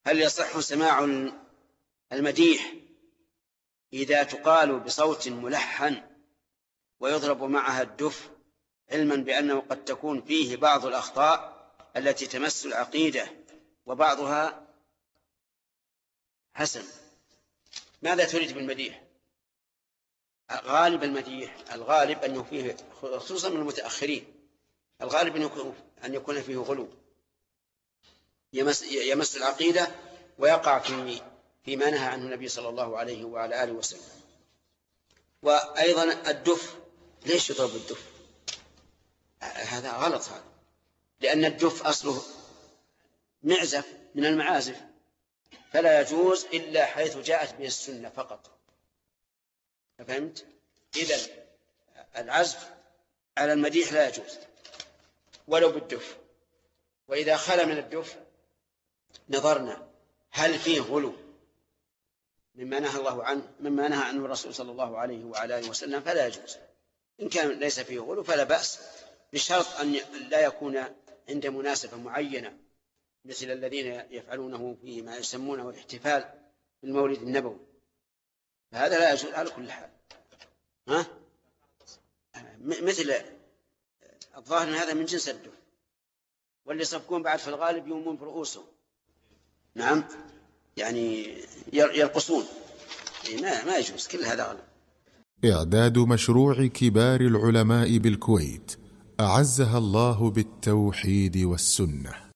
هل يصح سماع المديح إذا تقال بصوت ملحن ويضرب معها الدف، علما بأنه قد تكون فيه بعض الأخطاء التي تمس العقيدة وبعضها حسن؟ ماذا تريد بالمديح؟ غالب المديح الغالب أنه فيه، خصوصا من المتأخرين، الغالب أن يكون فيه غلو يمس العقيدة ويقع فيما نهى عنه النبي صلى الله عليه وعلى آله وسلم. وأيضا الدف، ليش يضرب الدف؟ هذا غلط، هذا لأن الدف أصله معزف من المعازف، فلا يجوز إلا حيث جاءت به السنة فقط. فهمت؟ إذن العزف على المديح لا يجوز ولو بالدف. وإذا خلا من الدف نظرنا هل فيه غلو مما نهى الله عنه، مما نهى عنه الرسول صلى الله عليه وعلى آله وسلم، فلا يجوز. إن كان ليس فيه غلو فلا بأس، بشرط أن لا يكون عند مناسبة معينة مثل الذين يفعلونه في ما يسمونه الاحتفال بالمولد النبوي، فهذا لا يجوز على كل حال. مثل الظاهر أن هذا من جنس الدف، واللي يصفقون بعد في الغالب يومون برؤوسهم، نعم، يعني يرقصون، ما يجوز، كل هذا غلط. إعداد مشروع كبار العلماء بالكويت أعزها الله بالتوحيد والسنة.